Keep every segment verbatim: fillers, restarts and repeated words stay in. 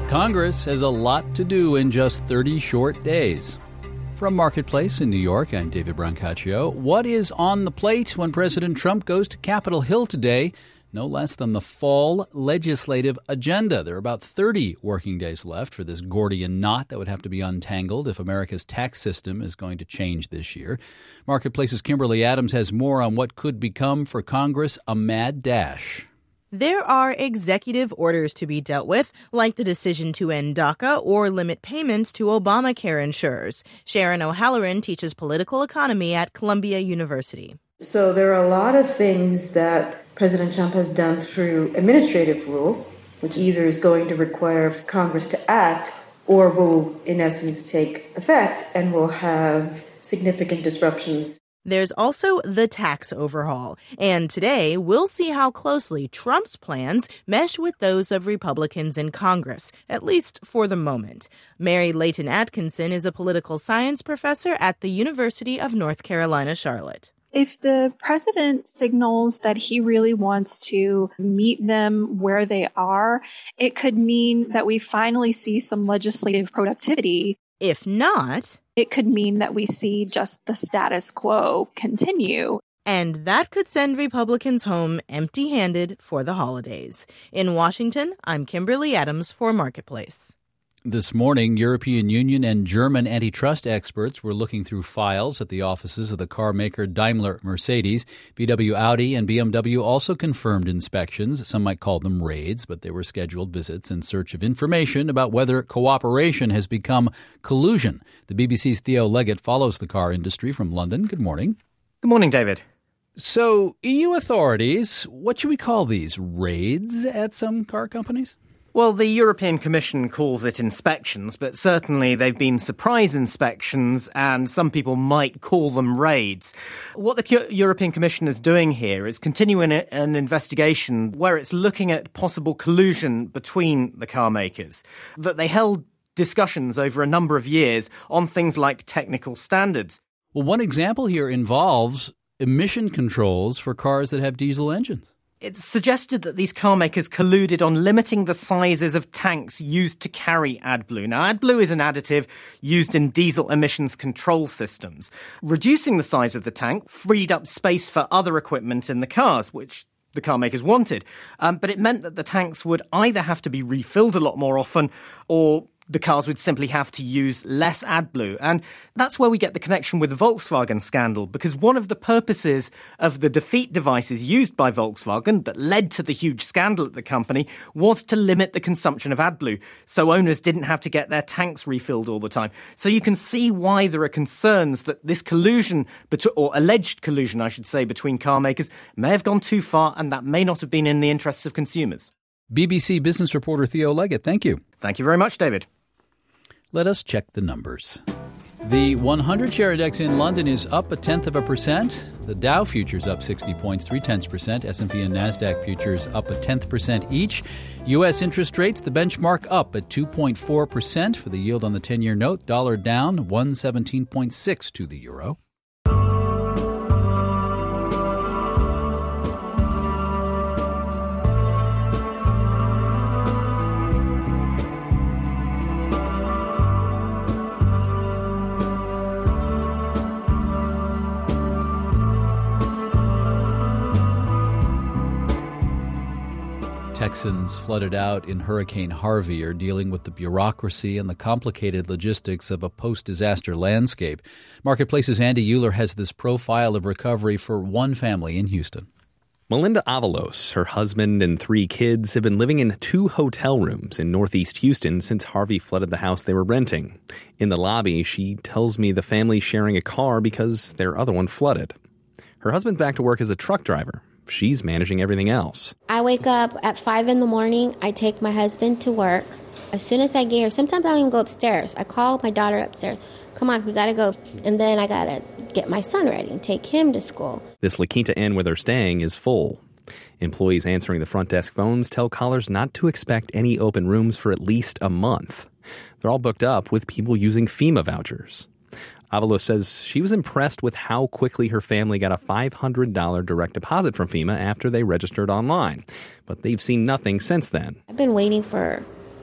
Congress has a lot to do in just thirty short days. From Marketplace in New York, I'm David Brancaccio. What is on the plate when President Trump goes to Capitol Hill today? No less than the fall legislative agenda. There are about thirty working days left for this Gordian knot that would have to be untangled if America's tax system is going to change this year. Marketplace's Kimberly Adams has more on what could become for Congress a mad dash. There are executive orders to be dealt with, like the decision to end DACA or limit payments to Obamacare insurers. Sharon O'Halloran teaches political economy at Columbia University. So there are a lot of things that President Trump has done through administrative rule, which either is going to require Congress to act or will, in essence, take effect and will have significant disruptions. There's also the tax overhaul. And today, we'll see how closely Trump's plans mesh with those of Republicans in Congress, at least for the moment. Mary Leighton Atkinson is a political science professor at the University of North Carolina, Charlotte. If the president signals that he really wants to meet them where they are, it could mean that we finally see some legislative productivity. If not, it could mean that we see just the status quo continue. And that could send Republicans home empty-handed for the holidays. In Washington, I'm Kimberly Adams for Marketplace. This morning, European Union and German antitrust experts were looking through files at the offices of the car maker Daimler Mercedes. V W Audi and B M W also confirmed inspections. Some might call them raids, but they were scheduled visits in search of information about whether cooperation has become collusion. The B B C's Theo Leggett follows the car industry from London. Good morning. Good morning, David. So, E U authorities, what should we call these? Raids at some car companies? Well, the European Commission calls it inspections, but certainly they've been surprise inspections, and some people might call them raids. What the European Commission is doing here is continuing an investigation where it's looking at possible collusion between the car makers, that they held discussions over a number of years on things like technical standards. Well, one example here involves emission controls for cars that have diesel engines. It's suggested that these car makers colluded on limiting the sizes of tanks used to carry AdBlue. Now, AdBlue is an additive used in diesel emissions control systems. Reducing the size of the tank freed up space for other equipment in the cars, which the car makers wanted. Um, but it meant that the tanks would either have to be refilled a lot more often, or the cars would simply have to use less AdBlue. And that's where we get the connection with the Volkswagen scandal, because one of the purposes of the defeat devices used by Volkswagen that led to the huge scandal at the company was to limit the consumption of AdBlue, so owners didn't have to get their tanks refilled all the time. So you can see why there are concerns that this collusion, or alleged collusion, I should say, between car makers may have gone too far, and that may not have been in the interests of consumers. B B C business reporter Theo Leggett, thank you. Thank you very much, David. Let us check the numbers. The one hundred share index in London is up a tenth of a percent. The Dow futures up sixty points, three tenths percent. S and P and NASDAQ futures up a tenth percent each. U S interest rates, the benchmark up at two point four percent for the yield on the ten-year note. Dollar down, one seventeen point six to the euro. Texans flooded out in Hurricane Harvey are dealing with the bureaucracy and the complicated logistics of a post-disaster landscape. Marketplace's Andy Euler has this profile of recovery for one family in Houston. Melinda Avalos, her husband, and three kids have been living in two hotel rooms in northeast Houston since Harvey flooded the house they were renting. In the lobby, she tells me the family's sharing a car because their other one flooded. Her husband's back to work as a truck driver. She's managing everything else. I wake up at five in the morning. I take my husband to work. As soon as I get here, sometimes I don't even go upstairs. I call my daughter upstairs. Come on, we got to go. And then I got to get my son ready and take him to school. This La Quinta Inn where they're staying is full. Employees answering the front desk phones tell callers not to expect any open rooms for at least a month. They're all booked up with people using FEMA vouchers. Avalos says she was impressed with how quickly her family got a five hundred dollars direct deposit from FEMA after they registered online. But they've seen nothing since then. I've been waiting for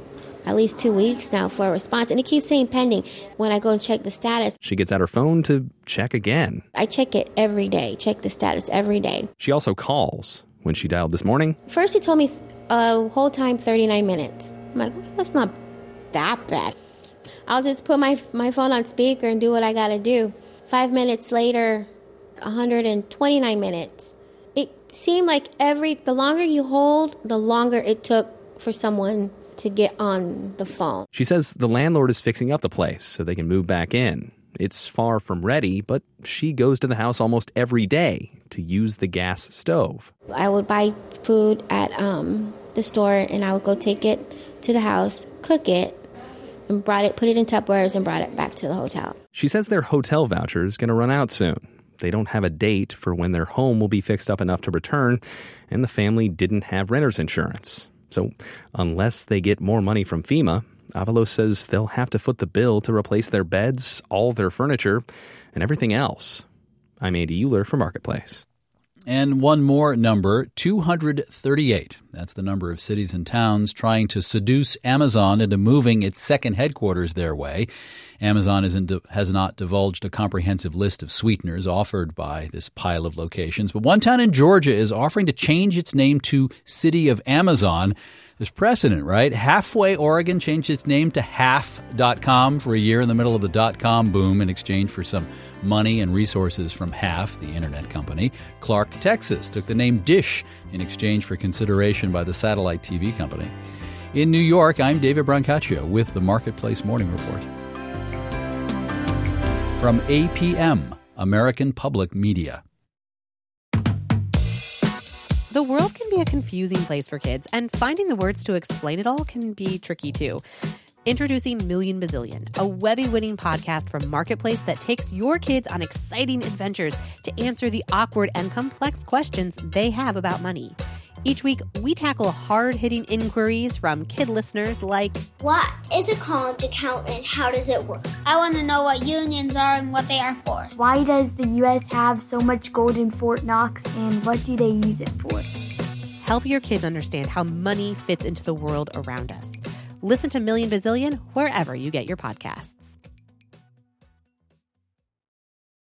at least two weeks now for a response. And it keeps saying pending when I go and check the status. She gets out her phone to check again. I check it every day, check the status every day. She also calls. When she dialed this morning, first he told me uh, whole time thirty-nine minutes. I'm like, okay, that's not that bad. I'll just put my my phone on speaker and do what I got to do. Five minutes later, one hundred twenty-nine minutes. It seemed like every the longer you hold, the longer it took for someone to get on the phone. She says the landlord is fixing up the place so they can move back in. It's far from ready, but she goes to the house almost every day to use the gas stove. I would buy food at um, the store, and I would go take it to the house, cook it, and brought it, put it in Tupperwares, and brought it back to the hotel. She says their hotel voucher is going to run out soon. They don't have a date for when their home will be fixed up enough to return, and the family didn't have renter's insurance. So unless they get more money from FEMA, Avalos says they'll have to foot the bill to replace their beds, all their furniture, and everything else. I'm Andy Euler for Marketplace. And one more number, two hundred thirty-eight. That's the number of cities and towns trying to seduce Amazon into moving its second headquarters their way. Amazon isn't, has not divulged a comprehensive list of sweeteners offered by this pile of locations. But one town in Georgia is offering to change its name to City of Amazon. There's precedent, right? Halfway Oregon changed its name to half dot com for a year in the middle of the dot-com boom in exchange for some money and resources from Half, the internet company. Clark, Texas took the name Dish in exchange for consideration by the satellite T V company. In New York, I'm David Brancaccio with the Marketplace Morning Report. From A P M, American Public Media. The world can be a confusing place for kids, and finding the words to explain it all can be tricky too. Introducing Million Bazillion, a Webby-winning podcast from Marketplace that takes your kids on exciting adventures to answer the awkward and complex questions they have about money. Each week, we tackle hard-hitting inquiries from kid listeners like, what is a college account and how does it work? I want to know what unions are and what they are for. Why does the U S have so much gold in Fort Knox, and what do they use it for? Help your kids understand how money fits into the world around us. Listen to Million Bazillion wherever you get your podcasts.